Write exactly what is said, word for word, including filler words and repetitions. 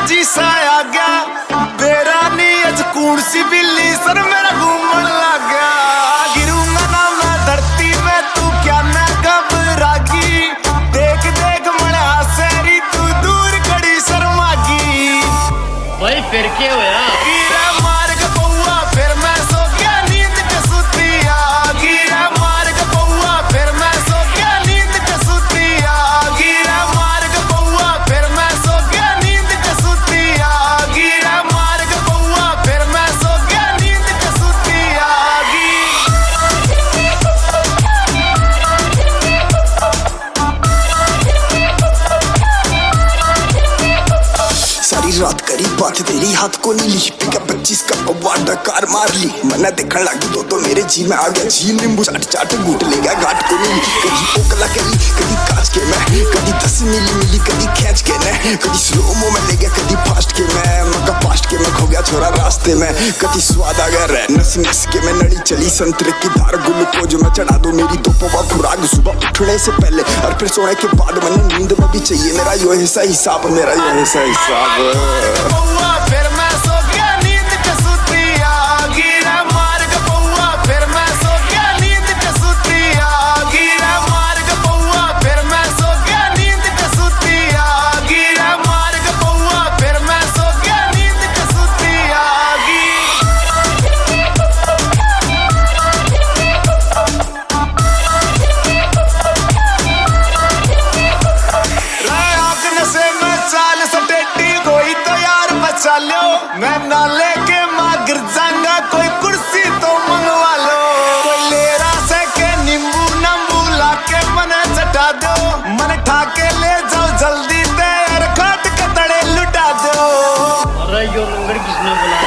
जी सा आ गया बेरा नी अज कूण सी बिल्ली सर मेरा घूमन लग गया गिरूंगा ना मैं धरती में तू क्या मैं घबरागी देख देख मना सैरी तू दूर खड़ी शर्मागी भाई फिर क्या होया गिरा मार के पौआ फिर मैं सो गया नींद के सुतिया गिरा मार के पौआ फिर मैं सो गया नींद के सुतिया गिरा मार के पौआ फिर मैं सो गया नींद के सुतिया गिरा मार के पौआ फिर मैं सो गया नींद के सुतिया सारी रात करी बात तेरी हाथ को नहीं ली पिका पच्चीस का पौवा डकार मार ली मना देखने लगी दो तो मेरे जी में आ गया जी नींबू चाट चाट घूट ले गया घाट को नहीं कभी पोकला करी कभी काच के मैं कभी दस मिली मिली कभी खींच के मैं कभी स्लोमो में ले गया कभी फास्ट के मैं मका फास्ट के मैं खो गया छोरा रास्ते में कभी स्वाद आ गया रे नस नस के मैं नड़ी चली संतरे की धार ग्लूकोज में चढ़ा दो मेरी दो पौवा खुराक सुबह उठने से पहले और फिर सोने के बाद मैंने नींद में भी चाहिए मेरा यो ऐसा हिसाब मेरा यो ऐसा हिसाब पौआ फिर मैं सो गया नींद के सुतिया गिरा मार के पौआ फिर मैं सो गया नींद के सुतिया गिरा मार के पौआ फिर मैं सो गया नींद के सुतिया गिरा मार के पौआ फिर मैं सो गया नींद के सुतिया राग से मैं चाल सटेटी कोई तो यार बचा लो मैं ना लेके मां गिर जाऊंगा कोई कुर्सी तो मंगवा लो कोई लेरा से के नींबू नंबू लाके मने चटा दो मन ठाके ले जाओ जल्दी ते और खाट के तड़े लुटा दो अरे यो लंगर किसने बोला